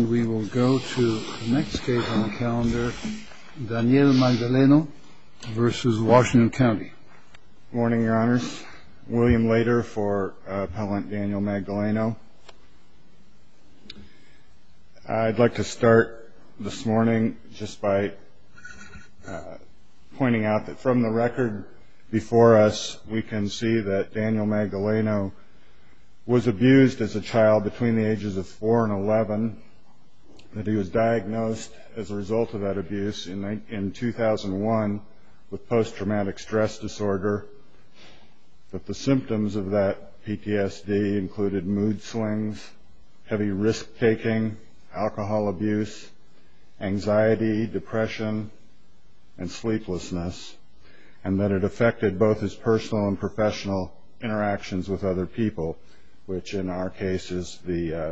we will go to the next case on the calendar, Daniel Magdaleno v. Washington County. Good morning, Your Honors. William Lader for Appellant Daniel Magdaleno. I'd like to start this morning just by pointing out that from the record before us, we can see that Daniel Magdaleno was abused as a child between the ages of 4 and 11, that he was diagnosed as a result of that abuse in 2001 with post-traumatic stress disorder, that the symptoms of that PTSD included mood swings, heavy risk-taking, alcohol abuse, anxiety, depression, and sleeplessness, and that it affected both his personal and professional interactions with other people, which in our case is the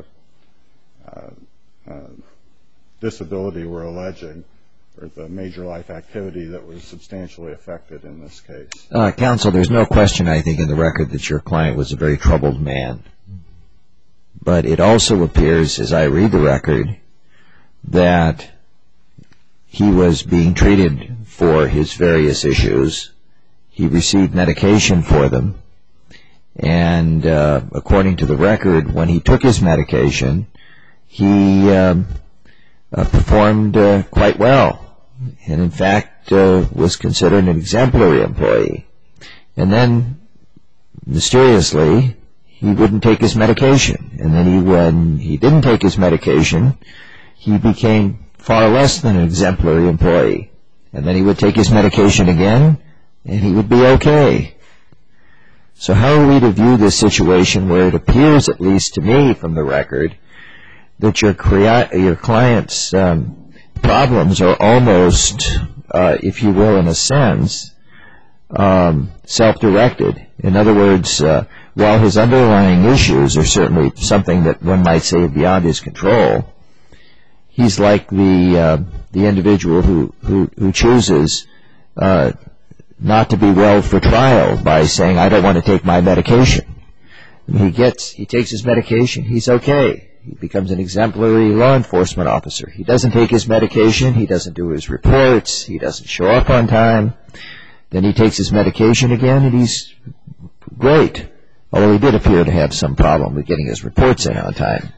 disability we're alleging, or the major life activity that was substantially affected in this case. Counsel, there's no question, I think, in the record that your client was a very troubled man. But it also appears, as I read the record, that he was being treated for his various issues. He received medication for them. And according to the record, when he took his medication, he performed quite well. And in fact, was considered an exemplary employee. And then, mysteriously, he wouldn't take his medication. And then when he didn't take his medication, he became far less than an exemplary employee. And then he would take his medication again, and he would be okay. So how are we to view this situation where it appears, at least to me from the record, that your client's problems are almost, if you will, in a sense, self-directed? In other words, while his underlying issues are certainly something that one might say beyond his control, he's like the individual who chooses not to be well for trial by saying, I don't want to take my medication. He takes his medication, he's okay. He becomes an exemplary law enforcement officer. He doesn't take his medication, he doesn't do his reports, he doesn't show up on time. Then he takes his medication again, and he's great. Although he did appear to have some problem with getting his reports in on time.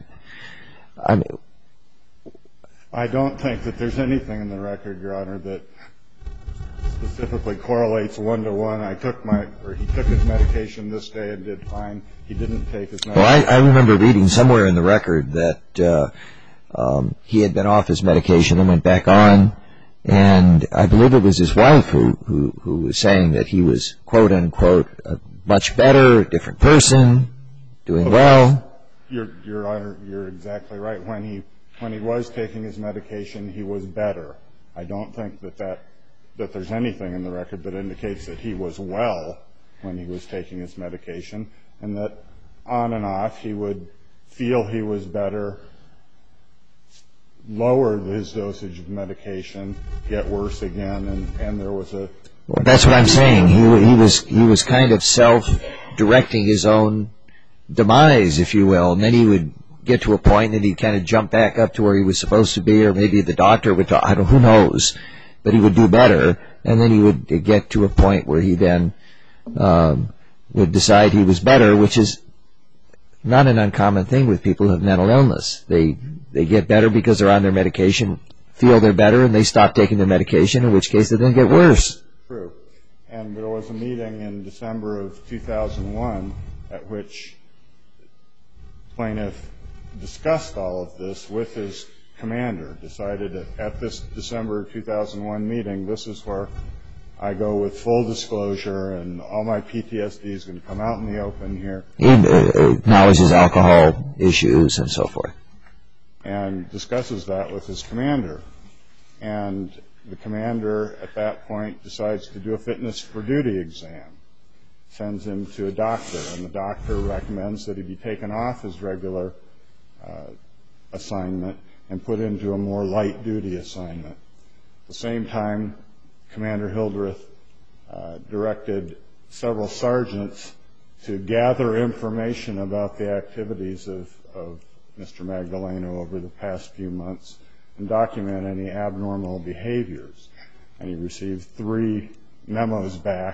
I don't think that there's anything in the record, Your Honor, that specifically correlates one-to-one. He took his medication this day and did fine. He didn't take his medication. Well, I remember reading somewhere in the record that he had been off his medication and went back on, and I believe it was his wife who was saying that he was, quote unquote, a much better, different person, doing well. Your Honor, you're exactly right. When he was taking his medication, he was better. I don't think that there's anything in the record that indicates that he was well when he was taking his medication, and that on and off he would feel he was better, lower his dosage of medication, get worse again, and there was a... Well, that's what I'm saying. He was kind of self-directing his own demise, if you will, and then he would get to a point and he'd kind of jump back up to where he was supposed to be, or maybe the doctor would talk, who knows, but he would do better, and then he would get to a point where he then would decide he was better, which is not an uncommon thing with people who have mental illness. They get better because they're on their medication, feel they're better, and they stop taking their medication, in which case they then get worse. True. And there was a meeting in December of 2001 at which plaintiff discussed all of this with his commander, decided that at this December 2001 meeting, this is where I go with full disclosure and all my PTSD is going to come out in the open here. He acknowledges alcohol issues and so forth. And discusses that with his commander. And the commander at that point decides to do a fitness for duty exam, sends him to a doctor, and the doctor recommends that he be taken off his regular assignment and put into a more light duty assignment. At the same time, Commander Hildreth directed several sergeants to gather information about the activities of Mr. Magdaleno over the past few months and document any abnormal behaviors. And he received 3 memos back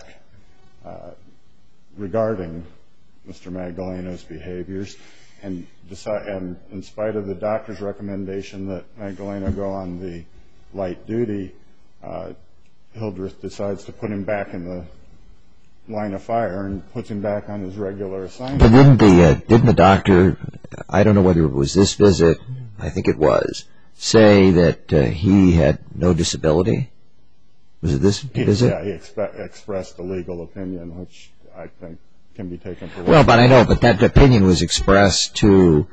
regarding Mr. Magdaleno's behaviors, and in spite of the doctor's recommendation that Magdaleno go on the light duty, Hildreth decides to put him back in the line of fire and puts him back on his regular assignment. But didn't the doctor, I don't know whether it was this visit, I think it was, say that he had no disability? Was it this visit? Yeah, he expressed a legal opinion, which I think can be taken for well, but I know, but that opinion was expressed to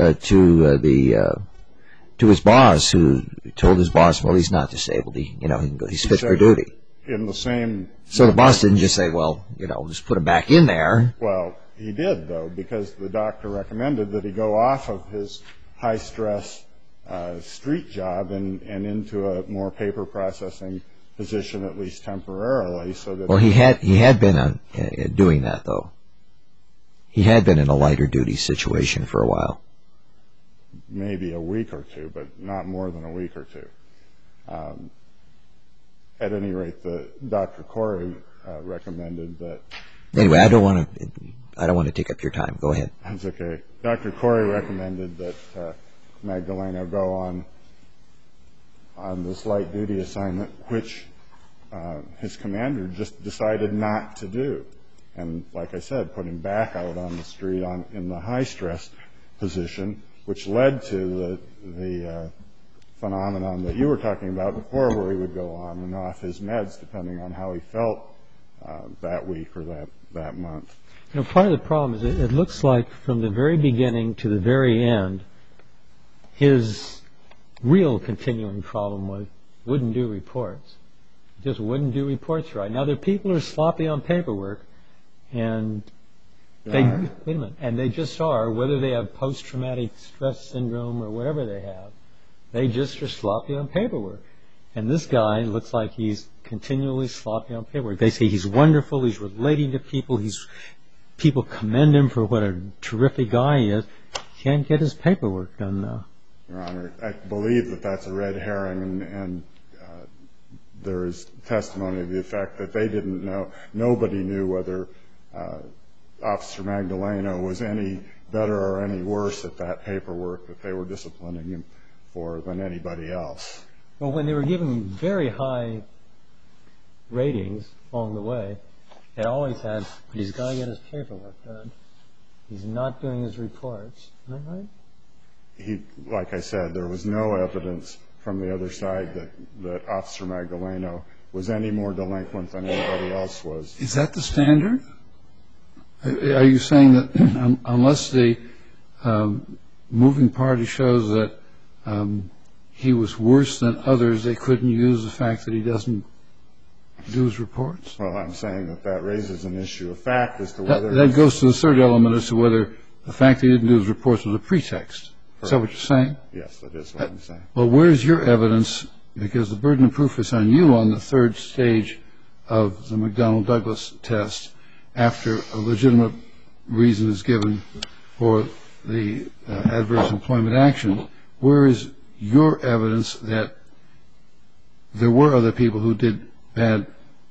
his boss, who told his boss, well, he's not disabled. He's fit for duty. In the same. So the boss didn't just say, well, just put him back in there. Well, he did, though, because the doctor recommended that he go off of his high-stress street job and into a more paper processing position, at least temporarily. So that well, he had been doing that, though. He had been in a lighter duty situation for a while. Maybe a week or two, but not more than a week or two. At any rate, Dr. Corey recommended that. Anyway, I don't want to take up your time. Go ahead. That's okay. Dr. Corey recommended that Magdaleno go on this light duty assignment, which his commander just decided not to do. And like I said, put him back out on the street in the high-stress position, which led to the phenomenon that you were talking about before, where he would go on and off his meds depending on how he felt that week or that month. Part of the problem is it looks like from the very beginning to the very end, his real continuing problem was wouldn't do reports. Just wouldn't do reports right. Now, there are people who are sloppy on paperwork, and they just are, whether they have post-traumatic stress syndrome or whatever they have, they just are sloppy on paperwork. And this guy looks like he's continually sloppy on paperwork. They say he's wonderful, he's relating to people, people commend him for what a terrific guy he is. Can't get his paperwork done now. Your Honor, I believe that that's a red herring, and there is testimony to the effect that they didn't know, nobody knew whether Officer Magdaleno was any better or any worse at that paperwork that they were disciplining him for than anybody else. Well, when they were giving very high ratings along the way, they always had, he's got to get his paperwork done. He's not doing his reports. Isn't that right? Like I said, there was no evidence from the other side that Officer Magdaleno was any more delinquent than anybody else was. Is that the standard? Are you saying that unless the moving party shows that he was worse than others, they couldn't use the fact that he doesn't do his reports? Well, I'm saying that raises an issue of fact as to whether... That goes to the third element as to whether the fact that he didn't do his reports was a pretext. Correct. Is that what you're saying? Yes, that is what I'm saying. Well, where's your evidence, because the burden of proof is on you on the third stage of the McDonnell-Douglas test, after a legitimate reason is given for the adverse employment action, where is your evidence that there were other people who did bad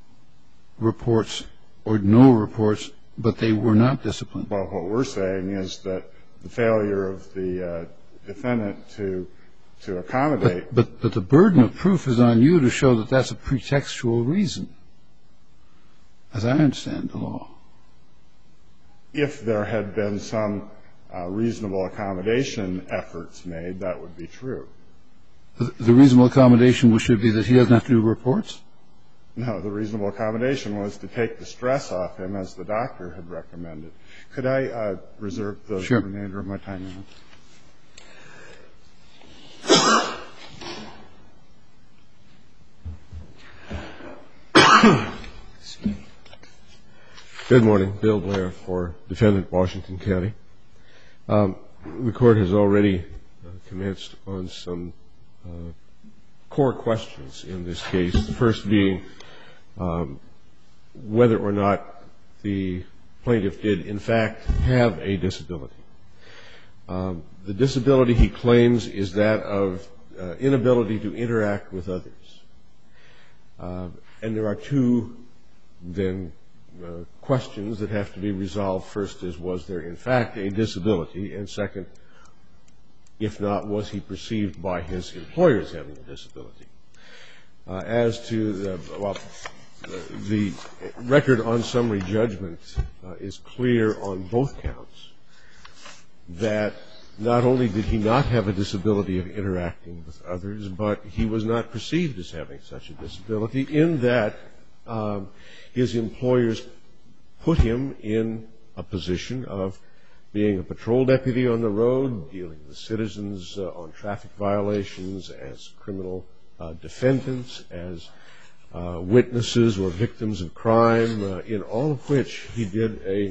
reports or no reports, but they were not disciplined? Well, what we're saying is that the failure of the defendant to accommodate... But the burden of proof is on you to show that that's a pretextual reason, as I understand the law. If there had been some reasonable accommodation efforts made, that would be true. The reasonable accommodation should be that he doesn't have to do reports? No, the reasonable accommodation was to take the stress off him, as the doctor had recommended. Could I reserve the remainder of my time now? Good morning. Bill Blair for Defendant Washington County. The court has already commenced on some core questions in this case, the first being whether or not the plaintiff did, in fact, have a disability. The disability he claims is that of inability to interact with others. And there are two, then, questions that have to be resolved. First is, was there in fact a disability? And second, if not, was he perceived by his employers having a disability? As to the record on summary judgment is clear on both counts, that not only did he not have a disability of interacting with others, but he was not perceived as having such a disability, in that his employers put him in a position of being a patrol deputy on the road, dealing with citizens on traffic violations, as criminal defendants, as witnesses or victims of crime, in all of which he did a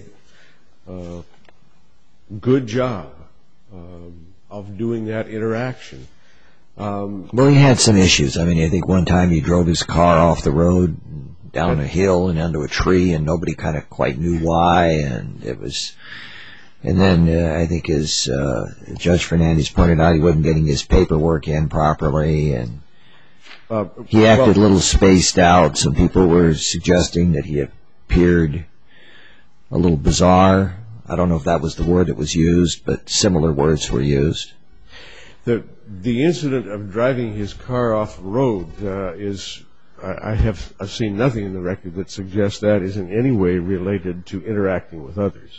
good job of doing that interaction. Well, he had some issues. I mean, I think one time he drove his car off the road, down a hill and onto a tree, and nobody kind of quite knew why, and it was... And then I think, as Judge Fernandez pointed out, he wasn't getting his paperwork in properly, and he acted a little spaced out. Some people were suggesting that he appeared a little bizarre. I don't know if that was the word that was used, but similar words were used. The incident of driving his car off the road is... I've seen nothing in the record that suggests that is in any way related to interacting with others.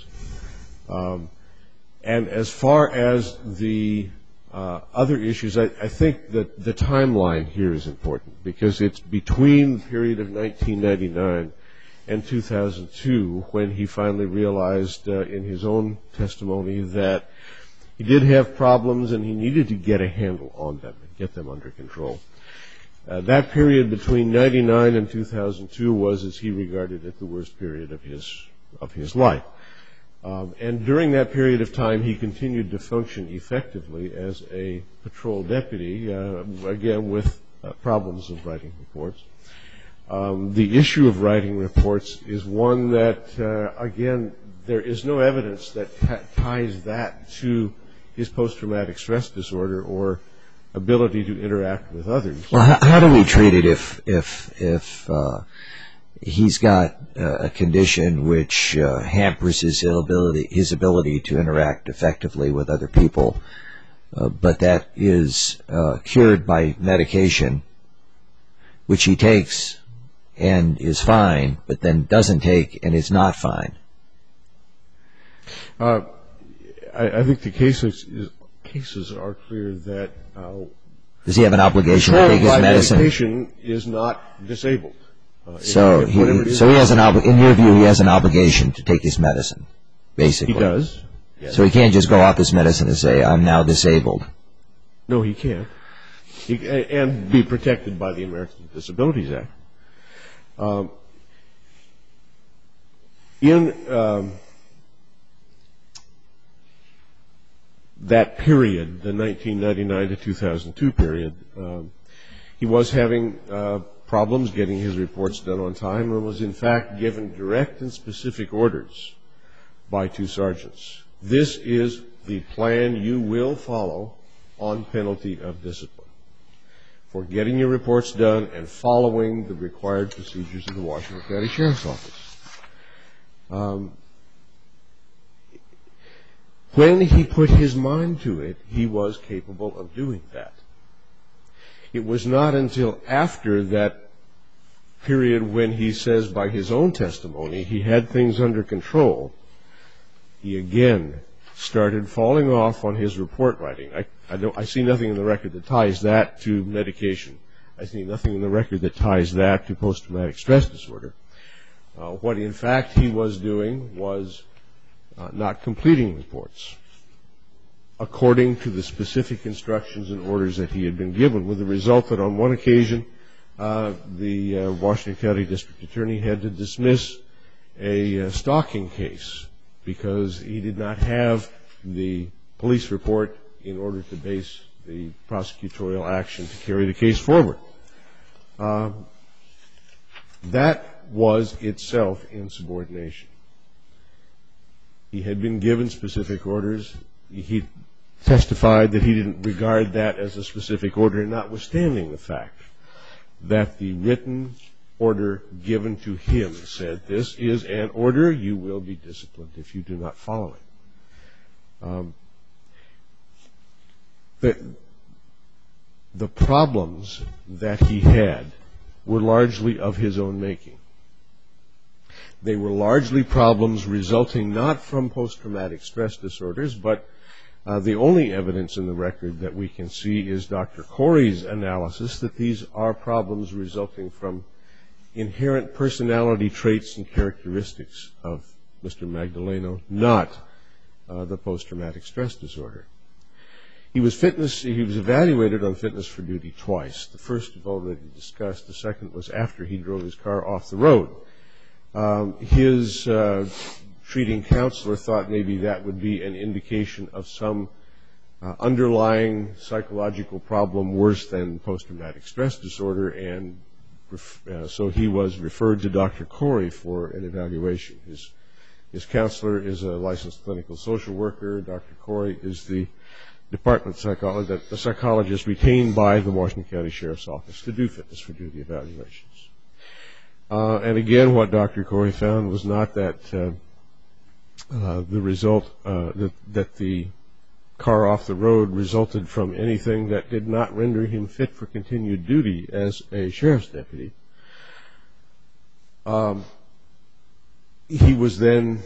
And as far as the other issues, I think that the timeline here is important, because it's between the period of 1999 and 2002 when he finally realized in his own testimony that he did have problems and he needed to get a handle on them and get them under control. That period between 1999 and 2002 was, as he regarded it, the worst period of his life. And during that period of time, he continued to function effectively as a patrol deputy, again with problems of writing reports. The issue of writing reports is one that, again, there is no evidence that ties that to his post-traumatic stress disorder or ability to interact with others. Well, how do we treat it if he's got a condition which hampers his ability to interact effectively with other people, but that is cured by medication, which he takes and is fine, but then doesn't take and is not fine? I think the cases are clear that does he have an obligation to take his medicine? Medication is not disabled. So he has in your view, he has an obligation to take his medicine, basically. He does. Yes. So he can't just go off his medicine and say, I'm now disabled. No, he can't. And be protected by the Americans with Disabilities Act. In that period, the 1999 to 2002 period, he was having problems getting his reports done on time and was in fact given direct and specific orders by two sergeants. This is the plan you will follow on penalty of discipline for getting your reports done and following the required procedures of the Washington County Sheriff's Office. When he put his mind to it, he was capable of doing that. It was not until after that period when he says by his own testimony he had things under control, he again started falling off on his report writing. I see nothing in the record that ties that to medication. I see nothing in the record that ties that to post-traumatic stress disorder. What in fact he was doing was not completing reports according to the specific instructions and orders that he had been given, with the result that on one occasion the Washington County District Attorney had to dismiss a stalking case because he did not have the police report in order to base the prosecutorial action to carry the case forward. That was itself insubordination. He had been given specific orders. he testified that he didn't regard that as a specific order, notwithstanding the fact that the written order given to him said, this is an order, you will be disciplined if you do not follow it. The problems that he had were largely of his own making. They were largely problems resulting not from post-traumatic stress disorders, but the only evidence in the record that we can see is Dr. Corey's analysis that these are problems resulting from inherent personality traits and characteristics of Mr. Magdaleno, not the post-traumatic stress disorder. He was evaluated on fitness for duty twice. The first we've already discussed. The second was after he drove his car off the road. His treating counselor thought maybe that would be an indication of some underlying psychological problem worse than post-traumatic stress disorder, and so he was referred to Dr. Corey for an evaluation. His counselor is a licensed clinical social worker. Dr. Corey is the department psychologist, the psychologist retained by the Washington County Sheriff's Office to do fitness for duty evaluations. And again, what Dr. Corey found was not that the result that the car off the road resulted from anything that did not render him fit for continued duty as a sheriff's deputy. He was then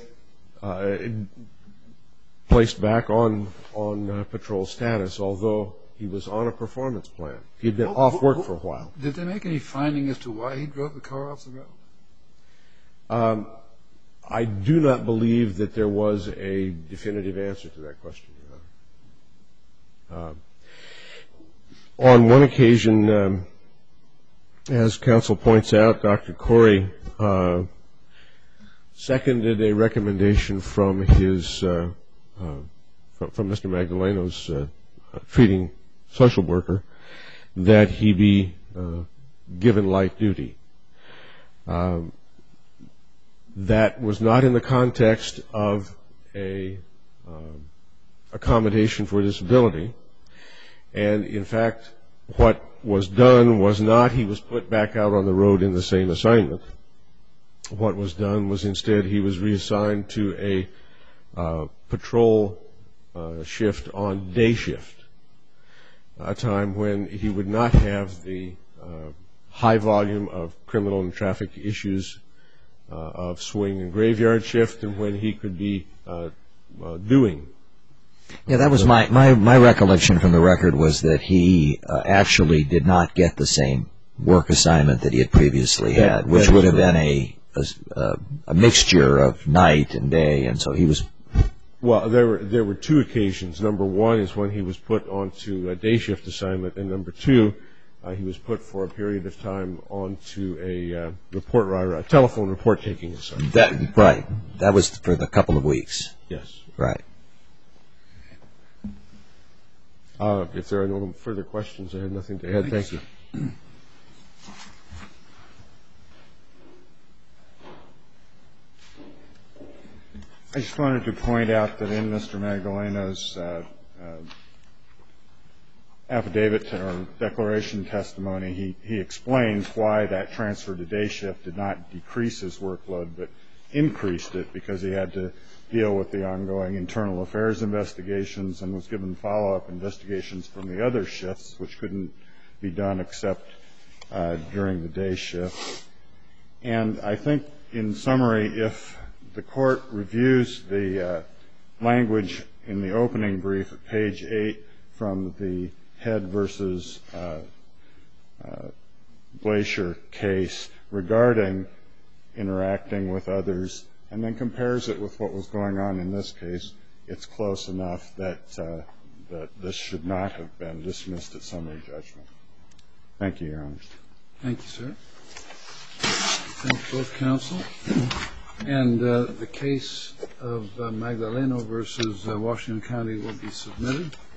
placed back on patrol status, although he was on a performance plan. He had been off work for a while. Did they make any finding as to why he drove the car off the road? I do not believe that there was a definitive answer to that question. On one occasion, as counsel points out, Dr. Corey seconded a recommendation from Mr. Magdaleno's treating social worker that he be given light duty. That was not in the context of a accommodation for disability, and in fact what was done was not he was put back out on the road in the same assignment. What was done was instead he was reassigned to a patrol shift on day shift, a time when he would not have the high volume of criminal and traffic issues of swing and graveyard shift, and when he could be doing. Yeah, that was my recollection from the record was that he actually did not get the same work assignment that he had previously had, which would have been a mixture of night and day, and so he was. Well, there were two occasions. Number one is when he was put onto a day shift assignment, and number two, he was put for a period of time onto a telephone report taking assignment. Right. That was for the couple of weeks. Yes. Right. If there are no further questions, I have nothing to add. Thank you. I just wanted to point out that in Mr. Magdaleno's affidavit or declaration testimony, he explains why that transfer to day shift did not decrease his workload but increased it, because he had to deal with the ongoing internal affairs investigations and was given follow-up investigations from the other shifts, which couldn't be done except during the day shift. And I think, in summary, if the court reviews the language in the opening brief at page 8 from the Head versus Glacier case regarding interacting with others, and then compares it with what was going on in this case, it's close enough that this should not have been dismissed at summary judgment. Thank you, Your Honor. Thank you, sir. Thank both counsel. And the case of Magdaleno versus Washington County will be submitted.